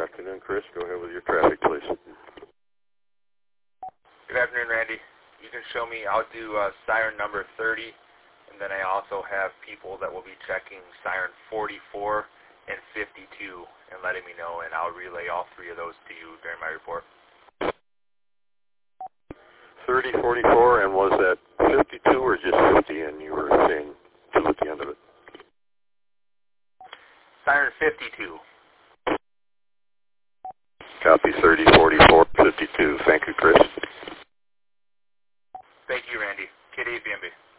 afternoon, Chris. Go ahead with your traffic, please. Good afternoon, Randy. You can show me, I'll do siren number 30, and then I also have people that will be checking siren 44 and 52 and letting me know, and I'll relay all three of those to you during my report. 30, 44, and was that 52 or just 50, and you were saying 2 at the end of it? Siren 52. Copy 30, 44, 52. Thank you, Chris. Thank you, Randy. KDBMB.